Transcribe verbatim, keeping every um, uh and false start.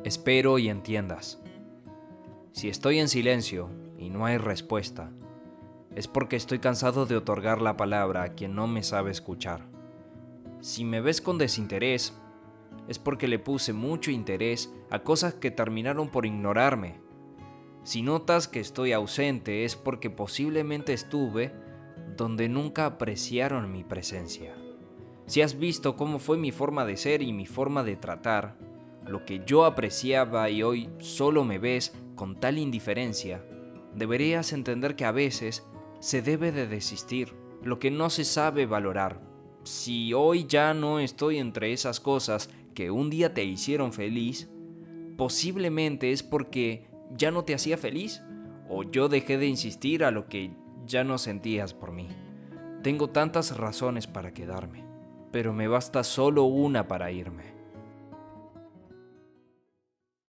Espero y entiendas. Si estoy en silencio y no hay respuesta, es porque estoy cansado de otorgar la palabra a quien no me sabe escuchar. Si me ves con desinterés, es porque le puse mucho interés a cosas que terminaron por ignorarme. Si notas que estoy ausente, es porque posiblemente estuve donde nunca apreciaron mi presencia. Si has visto cómo fue mi forma de ser y mi forma de tratar, lo que yo apreciaba y hoy solo me ves con tal indiferencia, deberías entender que a veces se debe de desistir, lo que no se sabe valorar. Si hoy ya no estoy entre esas cosas que un día te hicieron feliz, posiblemente es porque ya no te hacía feliz o yo dejé de insistir a lo que ya no sentías por mí. Tengo tantas razones para quedarme, pero me basta solo una para irme.